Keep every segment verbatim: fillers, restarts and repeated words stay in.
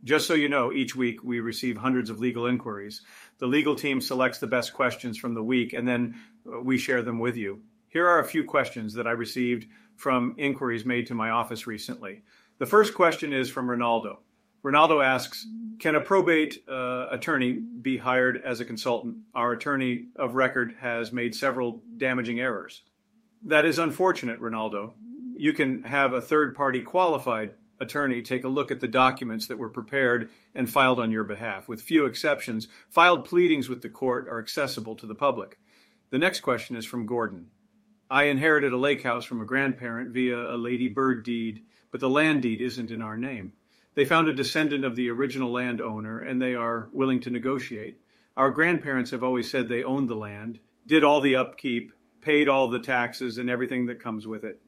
Just so you know, each week we receive hundreds of legal inquiries. The legal team selects the best questions from the week, and then we share them with you. Here are a few questions that I received from inquiries made to my office recently. The first question is from Ronaldo. Ronaldo asks, can a probate uh, attorney be hired as a consultant? Our attorney of record has made several damaging errors. That is unfortunate, Ronaldo. You can have a third-party qualified attorney take a look at the documents that were prepared and filed on your behalf. With few exceptions, filed pleadings with the court are accessible to the public. The next question is from Gordon. I inherited a lake house from a grandparent via a Lady Bird deed, but the land deed isn't in our name. They found a descendant of the original landowner, and they are willing to negotiate. Our grandparents have always said they owned the land, did all the upkeep, paid all the taxes and everything that comes with it.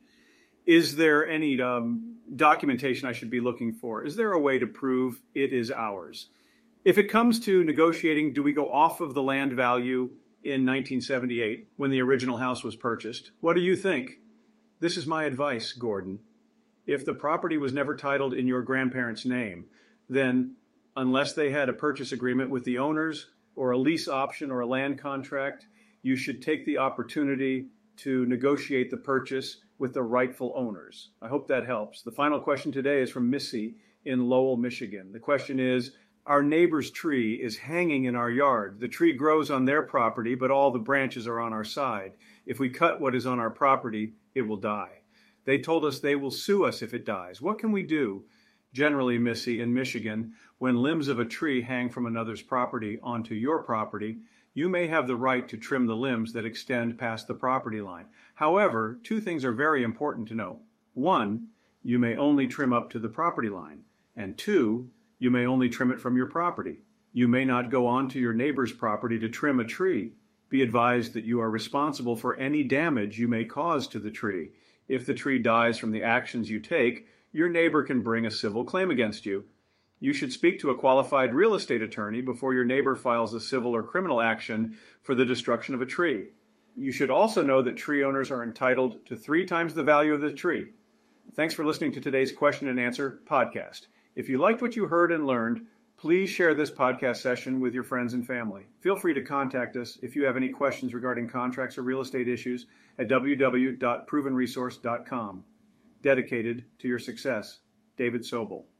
Is there any um, documentation I should be looking for? Is there a way to prove it is ours? If it comes to negotiating, do we go off of the land value in nineteen seventy-eight when the original house was purchased? What do you think? This is my advice, Gordon. If the property was never titled in your grandparents' name, then unless they had a purchase agreement with the owners or a lease option or a land contract, you should take the opportunity to negotiate the purchase with the rightful owners. I hope that helps. The final question today is from Missy in Lowell, Michigan. The question is, our neighbor's tree is hanging in our yard. The tree grows on their property, but all the branches are on our side. If we cut what is on our property, it will die. They told us they will sue us if it dies. What can we do? Generally, Missy, in Michigan, when limbs of a tree hang from another's property onto your property, you may have the right to trim the limbs that extend past the property line. However, two things are very important to know. One, you may only trim up to the property line. And two, you may only trim it from your property. You may not go onto your neighbor's property to trim a tree. Be advised that you are responsible for any damage you may cause to the tree. If the tree dies from the actions you take, your neighbor can bring a civil claim against you. You should speak to a qualified real estate attorney before your neighbor files a civil or criminal action for the destruction of a tree. You should also know that tree owners are entitled to three times the value of the tree. Thanks for listening to today's question and answer podcast. If you liked what you heard and learned, please share this podcast session with your friends and family. Feel free to contact us if you have any questions regarding contracts or real estate issues at w w w dot proven resource dot com. Dedicated to your success, David Sobel.